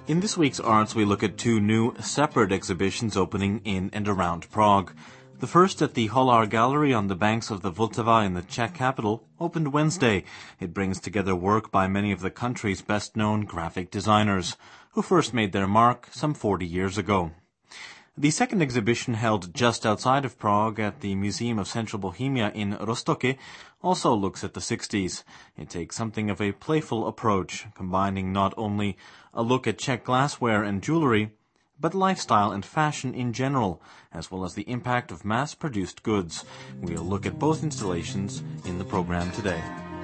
In this week's Arts, we look at two new, separate exhibitions opening in and around Prague. The first at the Holar Gallery on the banks of the Vltava in the Czech capital opened Wednesday. It brings together work by many of the country's best-known graphic designers, who first made their mark some 40 years ago. The second exhibition, held just outside of Prague at the Museum of Central Bohemia in Roztoky, also looks at the 60s. It takes something of a playful approach, combining not only a look at Czech glassware and jewelry, but lifestyle and fashion in general, as well as the impact of mass-produced goods. We'll look at both installations in the program today.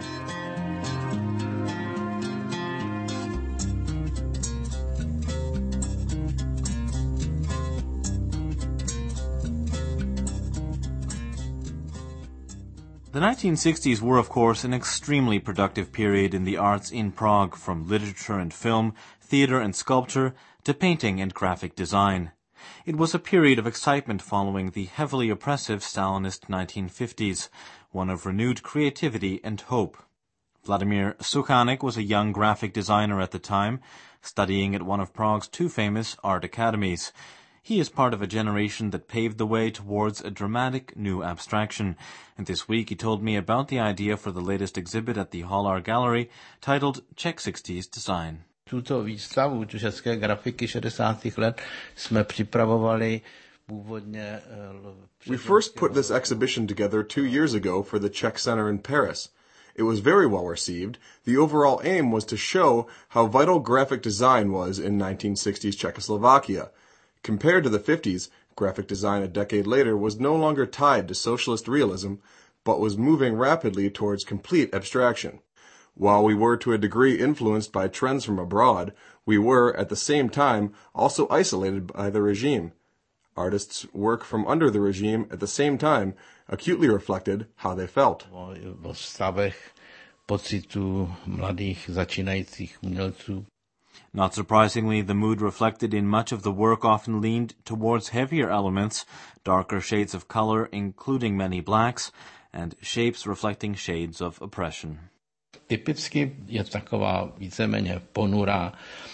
The 1960s were, of course, an extremely productive period in the arts in Prague, from literature and film, theater and sculpture, to painting and graphic design. It was a period of excitement following the heavily oppressive Stalinist 1950s, one of renewed creativity and hope. Vladimir Suchanek was a young graphic designer at the time, studying at one of Prague's two famous art academies. He is part of a generation that paved the way towards a dramatic new abstraction, and this week he told me about the idea for the latest exhibit at the Holar Gallery, titled Czech 60s Design. Tuto výstavu české grafiky 60. let jsme připravovali původně. We first put this exhibition together 2 years ago for the Czech Center in Paris. It was very well received. The overall aim was to show how vital graphic design was in 1960s Czechoslovakia. Compared to the 50s, graphic design a decade later was no longer tied to socialist realism, but was moving rapidly towards complete abstraction. While we were to a degree influenced by trends from abroad, we were, at the same time, also isolated by the regime. Artists' work from under the regime at the same time acutely reflected how they felt. O stavech pocitu mladých začínajících umělců. Not surprisingly, the mood reflected in much of the work often leaned towards heavier elements, darker shades of color, including many blacks, and shapes reflecting shades of oppression. Typicky je taková víceméně ponurá.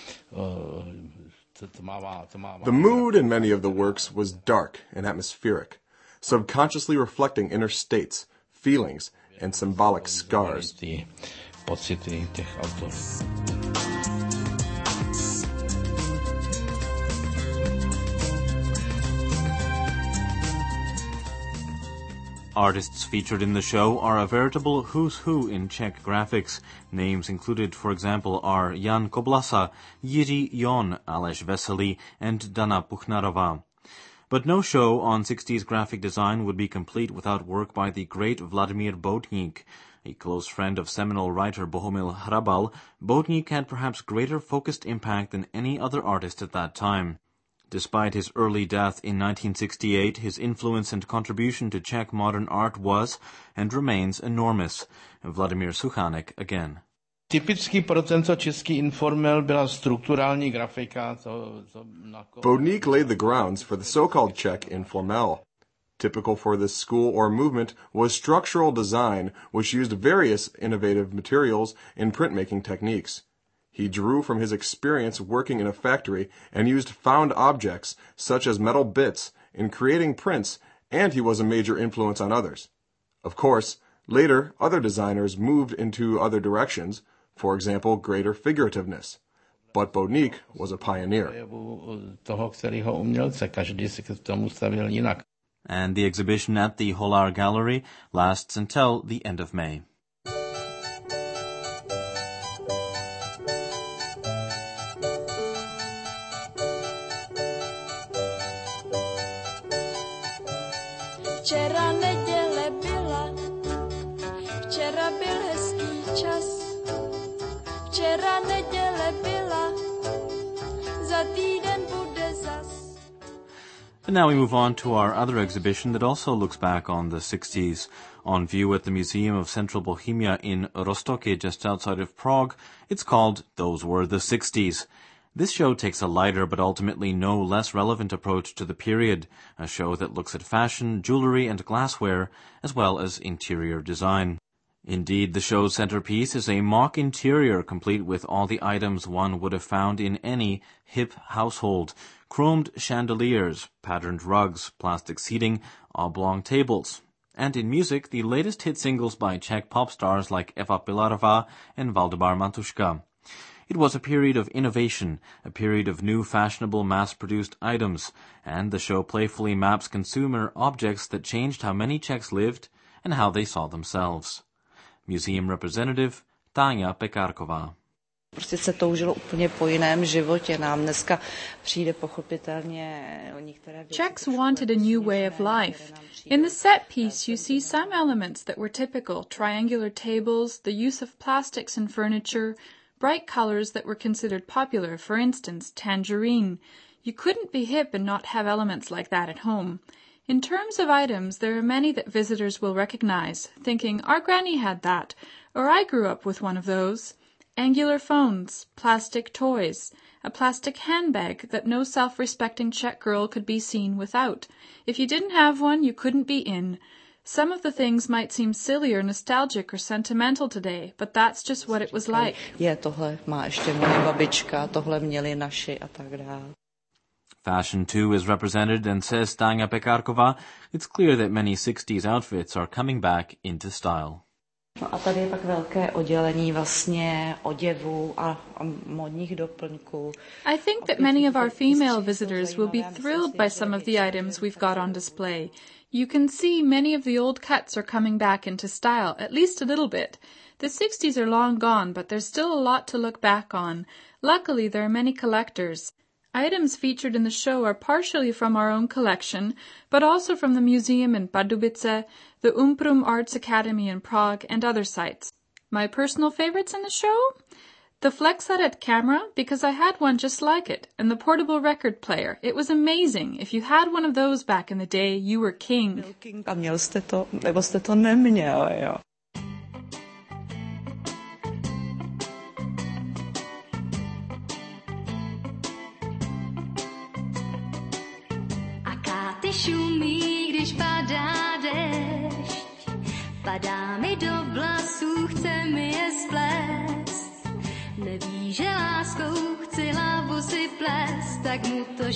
The mood in many of the works was dark and atmospheric, subconsciously reflecting inner states, feelings, and symbolic scars. Pocity těch autorů. Artists featured in the show are a veritable who's who in Czech graphics. Names included, for example, are Jan Koblasa, Jiří Jon, Aleš Veselý, and Dana Puchnarová. But no show on 60s graphic design would be complete without work by the great Vladimír Boutník. A close friend of seminal writer Bohumil Hrabal, Boutník had perhaps greater focused impact than any other artist at that time. Despite his early death in 1968, his influence and contribution to Czech modern art was and remains enormous. Vladimir Suchanek again. Typický pro tento český informel byla strukturální grafika. Boutník laid the grounds for the so-called Czech informel. Typical for this school or movement was structural design, which used various innovative materials in printmaking techniques. He drew from his experience working in a factory and used found objects, such as metal bits, in creating prints, and he was a major influence on others. Of course, later, other designers moved into other directions, for example, greater figurativeness. But Boutník was a pioneer. And the exhibition at the Holar Gallery lasts until the end of May. Včera neděle byla, včera byl hezký čas. Včera neděle byla, za týden bude zas. And now we move on to our other exhibition that also looks back on the 60s. On view at the Museum of Central Bohemia in Roztoky, just outside of Prague, it's called Those Were the 60s. This show takes a lighter but ultimately no less relevant approach to the period, a show that looks at fashion, jewelry, and glassware, as well as interior design. Indeed, the show's centerpiece is a mock interior complete with all the items one would have found in any hip household. Chromed chandeliers, patterned rugs, plastic seating, oblong tables. And in music, the latest hit singles by Czech pop stars like Eva Pilarová and Valdemar Matuška. It was a period of innovation, a period of new fashionable mass-produced items, and the show playfully maps consumer objects that changed how many Czechs lived and how they saw themselves. Museum representative Táňa Pekárková. Prostě se toužilo úplně po jiném životě. Nám dneska přijde pochopitelně o některé věci. Czechs wanted a new way of life. In the set piece, you see some elements that were typical: triangular tables, the use of plastics in furniture, bright colors that were considered popular, for instance, tangerine. You couldn't be hip and not have elements like that at home. In terms of items, there are many that visitors will recognize, thinking, our granny had that, or I grew up with one of those. Angular phones, plastic toys, a plastic handbag that no self-respecting Czech girl could be seen without. If you didn't have one, you couldn't be in. Some of the things might seem silly or nostalgic or sentimental today, but that's just what it was like. Tohle má ještě moje babička, tohle měli naši a tak dále. Fashion, too, is represented, and says Táňa Pekárková, it's clear that many 60s outfits are coming back into style. No a tady je pak velké oddělení vlastně oděvu a modních doplňků. I think that many of our female visitors will be thrilled by some of the items we've got on display. You can see many of the old cuts are coming back into style, at least a little bit. The 60s are long gone, but there's still a lot to look back on. Luckily, there are many collectors. Items featured in the show are partially from our own collection, but also from the museum in Pardubice, the Umprum Arts Academy in Prague, and other sites. My personal favorites in the show? The Flexaret camera, because I had one just like it, and the portable record player. It was amazing. If you had one of those back in the day, you were king. A měl jste to, nebo jste to neměl, jo. Šumí, když padá déšť, padá mi do vlasů, chce mi je splést. Neví, že láskou chci hlavu si plést, tak mu to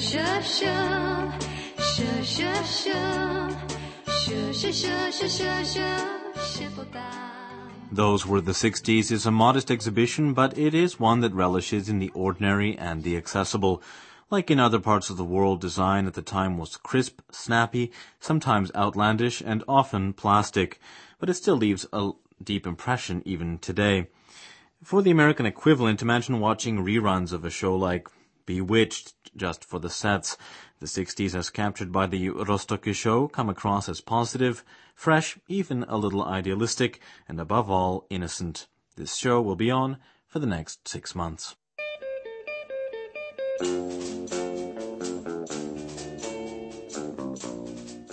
šepotá. Those Were the 60s is a modest exhibition, but it is one that relishes in the ordinary and the accessible. Like in other parts of the world, design at the time was crisp, snappy, sometimes outlandish, and often plastic, but it still leaves a deep impression even today. For the American equivalent, imagine watching reruns of a show like Bewitched just for the sets. The 60s as captured by the Roztoky show come across as positive, fresh, even a little idealistic, and above all, innocent. This show will be on for the next 6 months.